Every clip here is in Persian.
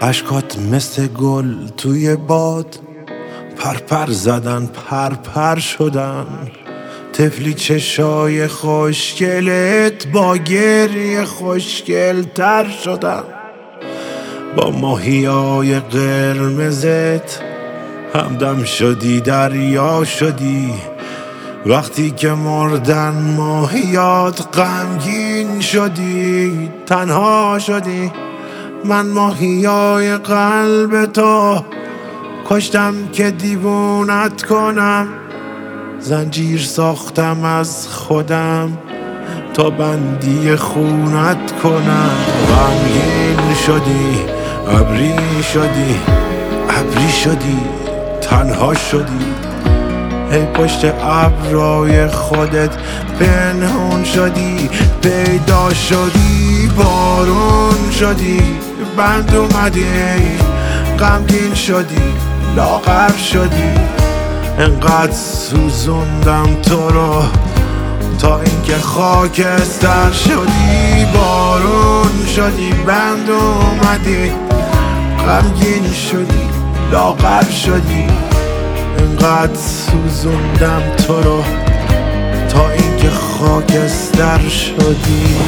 اشکات مثل گل توی باد پرپر زدن پرپر شدن. طفلی چشای خوشگلت با گریه خوشگل تر شدن. با ماهیای قرمزت همدم شدی دریا شدی. وقتی که مردن ماهیات غمگین شدی تنها شدی. من ماهیای قلب تو کشتم که دیوونت کنم. زنجیر ساختم از خودم تا بندی خونت کنم. غمگین شدی ابری شدی ابری شدی تنها شدی. ای پشت ابرای خودت پنهون شدی. پیدا شدی بارون شدی بند اومدی. غمگین شدی لاغر شدی. انقدر سوزوندم تو رو تا اینکه خاکستر شدی. بارون شدی بند اومدی. غمگین شدی لاغر شدی. انقدر سوزوندم تو رو تا اینکه خاکستر شدی.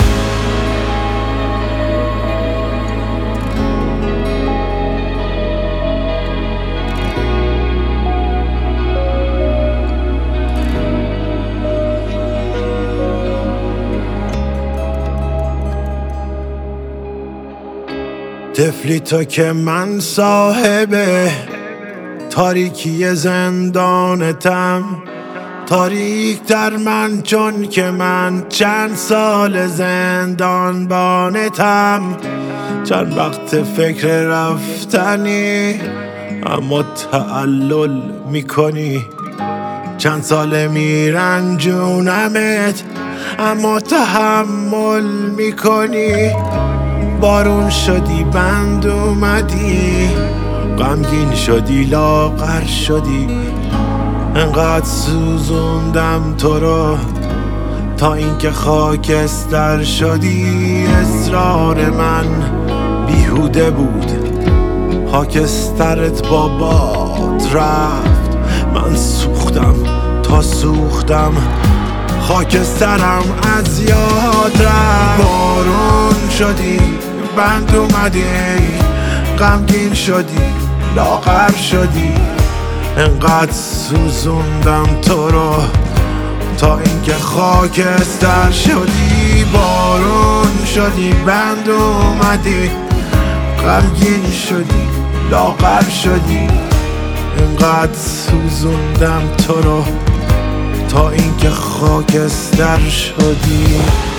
طفلی تو که من صاحبه تاریکی زندانتم. تاریک در من چون که من چند سال زندان بانتم. چند وقت فکر رفتنی اما تعلل میکنی. چند سال میرنجونمت اما تحمل میکنی. بارون شدی بند اومدی. غمگین شدی لاغر شدی. انقدر سوزوندم تو رو تا اینکه خاکستر شدی. اصرار من بیهوده بود خاکسترت با باد رفت. من سوختم تا سوختم خاکسترم از یاد رفت. بارون شدی بند اومدی. غمگین شدی لاغر شدی. انقدر سوزوندم تو رو تا اینکه خاکستر شدی. بارون شدی بند اومدی. غمگین شدی لاغر شدی. انقدر سوزوندم تو رو تا اینکه خاکستر شدی.